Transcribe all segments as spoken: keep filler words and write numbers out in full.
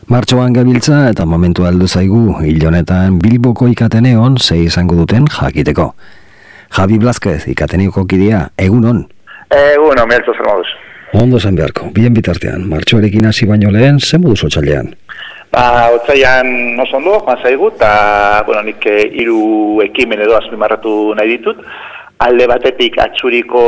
Martxoan gabiltza eta momentu aldu zaigu hil honetan Bilboko Ikateneon ze izango duten jakiteko. Javi Blázquez, Ikateneoko kidea, egunon? Egunon, mertzo zer moduz. Ondo zen beharko, bien bitartean, martxoarekin hasi baino lehen, zen moduz otsailean? Ba, otsailean oso ondo, joan zaigu, eta, bueno, nik hiru ekimen edo azpimarratu nahi ditut. Alde batetik atxuriko,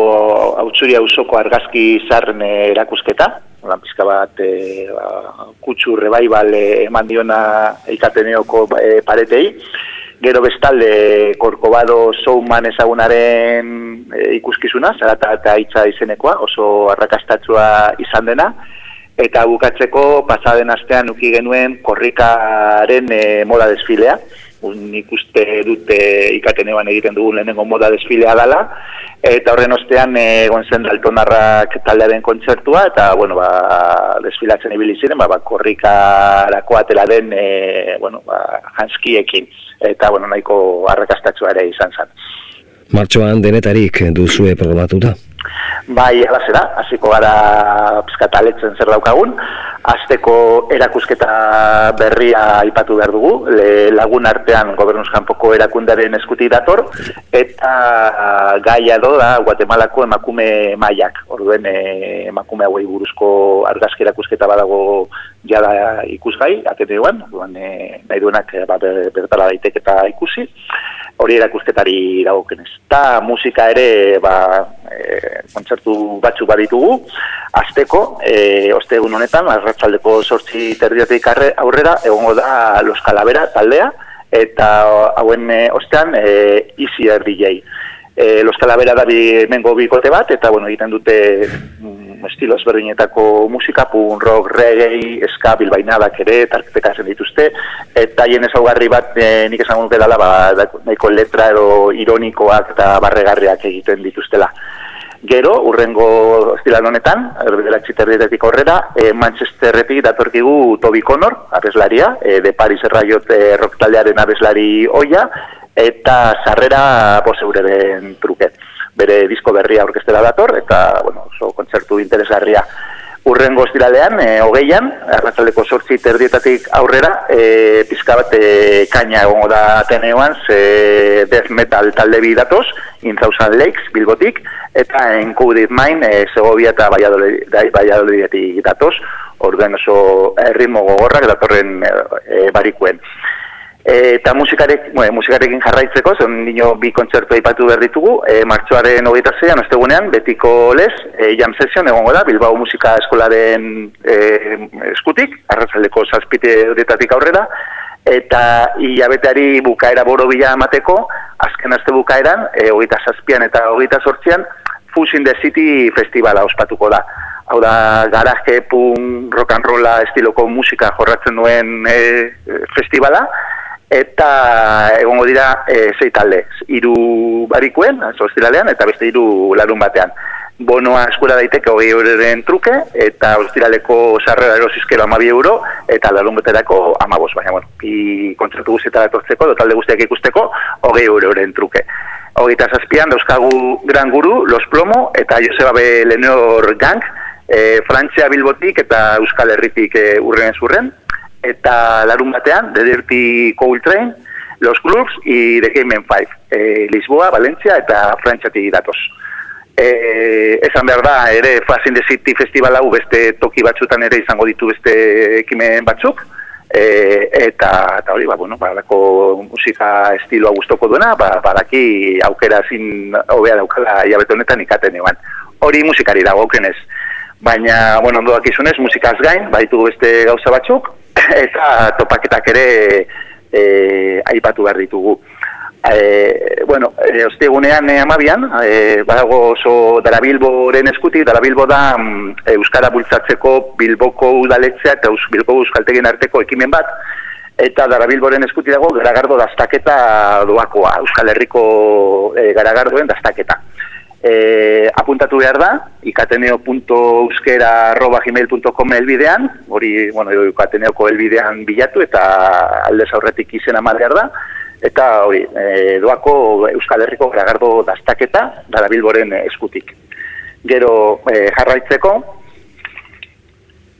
atxuri auzoko argazki zarren erakusketa, lan pizka bat e, ba, kutsu rebaibal eman diona Ikateneoko e, paretei. Gero bestalde Korkobado Showman ezagunaren e, ikuskizuna, Zarata eta Itza izenekoa, oso arrakastatsua izan dena. Eta bukatzeko pasaden astean uki genuen korrikaren e, moda desfilea. Nik uste dute Ikatenean egiten dugun lehenengo moda desfilea dela, eta horren ostean egon zen Daltonarrak taldearen kontzertua, eta bueno, ba, desfilatzen ibili ziren, ba, ba, korrikarako atela den e, bueno, ba, janskiekin, eta bueno, nahiko arrakastatsua ere izan zen. Martxoan denetarik duzue programatuta? Bai, ala zera, hasiko gara pizkataletzen zer daukagun. Azteko erakusketa berria aipatu behar dugu, Le, lagun artean gobernuz kanpoko erakundaren eskutik dator, eta gaia do da Guatemalako emakume maiak. Orduen e, emakume hauei buruzko argazki erakusketa badago jada ikusgai, Ateneoan, e, nahi duenak ba, bertara daitek eta ikusi. Hori erakusketari dagokenez. Ta musika ere ba, e, kontzertu batzuk baditugu. Azteko, e, ostegun honetan, arratsaldeko zortzi terdiatik aurrera, egongo da Los Calavera taldea, eta hauen e, ostean e, Easy D J. E, Los Calavera da bi, mengo bikote bat, eta bueno, egiten dute mm, estilo ezberdinetako musika, punk, rock, reggae, ska, bilbainadak ere, tartekatzen dituzte, eta hien ezaugarri bat e, nik esan nuke dela, ba, nahiko letra edo ironikoak eta barregarriak egiten dituztela. Gero, urrengo estilan honetan, erbedelatzi terdietatik aurrera, e, Manchesterretik datorkigu Toby Connor, abeslaria, e, de Paris Riot e, rock taldearen abeslari oia, eta sarrera boseureren truke. Bere disko berria orkestera dator, eta, bueno, oso kontzertu interesgarria. Urrengo estiralean, e, hogeian, arratsaldeko zortzi terdietatik aurrera, e, pizka bat e, kaina egongo da Ateneoan, ze death metal talde bi datoz, In Thousand Lakes, Bilbotik, eta Encoded Mind, e, Segovia eta Valladolidetik datoz, orduen oso erritmo gogorrak datorren e, e, barikuen. E, eta musikarek, bueno, musikarekin jarraitzeko, zen nino bi kontzertu aipatu behar ditugu, e, martxoaren hogeita zeian, ostegunean, betiko lez, e, jam session egongo da, Bilbao Musika Eskolaren e, eskutik, arratsaldeko zazpite horietatik aurrera, eta hilabeteari bukaera borobila emateko, azken aste bukaeran, e, hogeita zazpian eta hogeita sortzian, Fuse in the City festivala ospatuko da. Hau da, garaje, punk, rock and rolla estiloko musika jorratzen duen e, festivala, eta egongo dira e, sei talde, hiru barikuen, ostiralean, eta beste hiru larun batean. Bonoa eskura daiteke hogei euroren truke, eta ostiraleko sarrera erosizkero hamabi euro, eta larun baterako hamabost, baina, bueno, bi kontzertu guztietara etortzeko, do talde guztiak ikusteko, hogei euroren truke. Hogeita zazpian, dauzkagu Gran Guru, Los Plomo, eta Joseba B. Lenor Gang, e, Frantzia Bilbotik eta Euskal Herritik e, urren ez urren, eta larun batean, The Dirty Coal Train, Los Clubs y The Cayman Five, e, Lisboa, Valentzia eta Frantziatik datoz. E, esan behar da, ere Fast in the City Festival hau beste toki batzutan ere izango ditu beste ekimen batzuk, e, eta, eta hori, ba, bueno, badako musika estiloa gustoko duena, ba, badaki aukera zin hobea daukala hilabete honetan Ikatenean. Hori musikari dago aukenez. Baina, bueno, ondo dakizunez, musikaz gain, baditugu beste gauza batzuk, eta topaketak ere e, aipatu behar ditugu. E, bueno, e, ostegunean e, amabian, e, badago oso Darabilboren eskutik, Darabilbo da e, Euskara bultzatzeko Bilboko udaletxea eta Bilboko euskaltegien arteko ekimen bat, eta Darabilboren eskutik dago garagardo daztaketa doakoa, Euskal Herriko e, garagardoen daztaketa. E, apuntatu behar da, ikateneo punto euskera arroba gmail punto com elbidean, hori, bueno, ikateneoko elbidean bilatu eta aldez aurretik izena eman behar da, eta hori, e, doako Euskal Herriko garagardo daztaketa, Darabilboren eskutik. Gero e, jarraitzeko,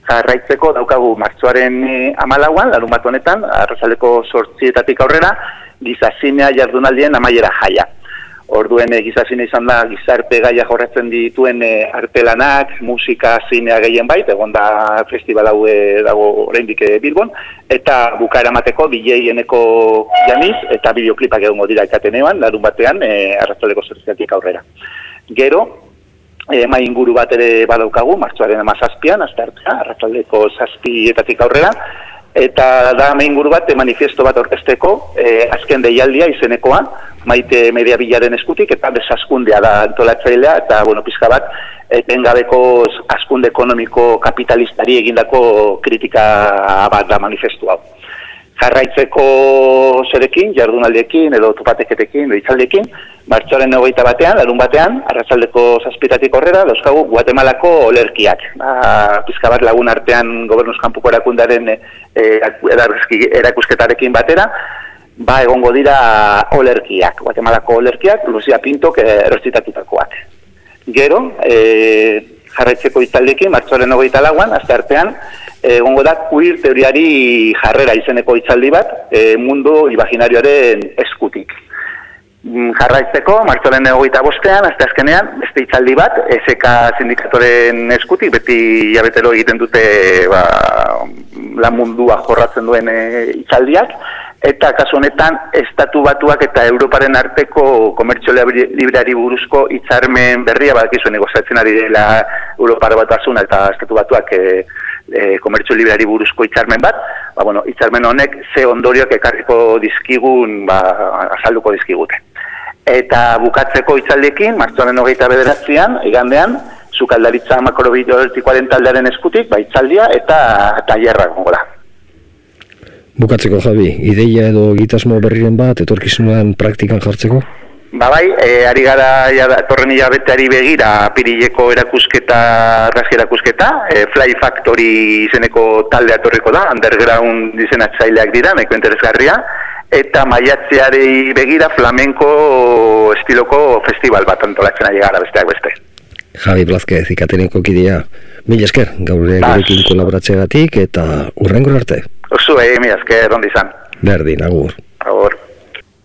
Jarraitzeko daukagu martxoaren hamalauan, larun bat honetan, arratsaldeko zortzietatik aurrera, gizazinea jardunaldien amaiera jaia. Orduen e, gizazine izan da gizarte gaia jorratzen dituen e, artelanak, musika, zinea gehien bait, egon da festival hau e, dago oraindik e, Bilbon, eta bukaera mateko D J-eneko janiz eta bideoklipak egongo dira ikatenean, larun batean e, arratsaldeko zortzietatik aurrera. Gero, e, mai inguru bat ere badaukagu, martxoaren hamazazpian, asteartea, arratsaldeko zazpietatik aurrera, eta da mai inguru bat e, manifiesto bat orkesteko, e, azken deialdia izenekoa, Maite Media Bilaren eskutik, eta desaskundea da antolatzailea, eta, bueno, pizka bat, etengabeko askunde ekonomiko kapitalistari egindako kritika bat da manifestu hau. Jarraitzeko zerekin, jardunaldiekin, edo topateketekin, edo itzaldiekin, martxoaren hogeita batean, larun batean, arratsaldeko zazpitatik horrela, dauzkagu Guatemalako olerkiak. Ba, pizka bat lagun artean gobernuz kanpoko erakundaren e, erakusketarekin batera, ba egongo dira olerkiak, Guatemalako olerkiak, Lucia Pintok erostitatutakoak. Gero, e, jarraitzeko itzaldekin, martxoaren hogeita lauan, asteartean, egongo da queer teoriari jarrera izeneko itzaldi bat, e, mundu imaginarioaren eskutik. Jarraitzeko, martxoaren hogeita bostean, asteazkenean, beste itzaldi bat, S K sindikatoren eskutik, beti jabetero egiten dute ba, lan mundua jorratzen duen e, itzaldiak, eta kasu honetan estatu batuak eta Europaren arteko komertzio libreari buruzko hitzarmen berria badakizu negoziatzen ari dela Europar batasuna eta estatu batuak e, e, komertzio libreari buruzko hitzarmen bat, ba bueno, hitzarmen honek ze ondorioak ekarriko dizkigun, ba azalduko dizkigute. Eta bukatzeko hitzaldekin, martxoaren hogeita bederatzian, igandean, sukaldaritza makrobiotikoaren taldearen eskutik, ba hitzaldia eta tailerra egongo da. Bukatzeko, Javi, ideia edo egitasmo berriren bat, etorkizunean praktikan jartzeko? Ba bai, e, ari gara ja, torren hilabeteari begira apirileko erakusketa, argazki erakusketa, e, Fly Factory izeneko taldea etorriko da, underground izenatzaileak dira, nahiko interesgarria, eta maiatzeari begira flamenko estiloko festival bat antolatzen ari gara besteak beste. Javi Blázquez, ikateneko kidea, mila esker, gaur gurekin kolaboratzeagatik eta hurrengo arte. Oso, eh, mila esker, ondo izan. Berdin, agur. Agur.